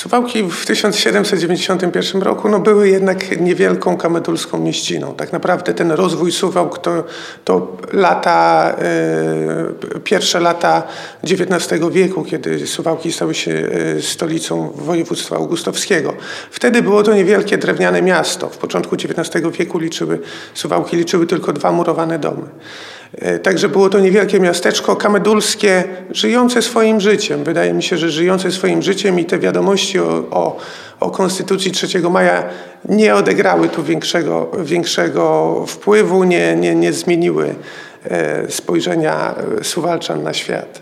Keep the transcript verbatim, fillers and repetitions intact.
Suwałki w tysiąc siedemset dziewięćdziesiątym pierwszym roku no, były jednak niewielką kamedulską mieściną. Tak naprawdę ten rozwój Suwałk to, to lata, e, pierwsze lata dziewiętnastego wieku, kiedy Suwałki stały się e, stolicą województwa augustowskiego. Wtedy było to niewielkie drewniane miasto. W początku dziewiętnastego wieku liczyły, Suwałki liczyły tylko dwa murowane domy. Także było to niewielkie miasteczko kamedulskie, żyjące swoim życiem. Wydaje mi się, że żyjące swoim życiem i te wiadomości o, o, o Konstytucji trzeciego maja nie odegrały tu większego, większego wpływu, nie, nie, nie zmieniły spojrzenia Suwalczan na świat.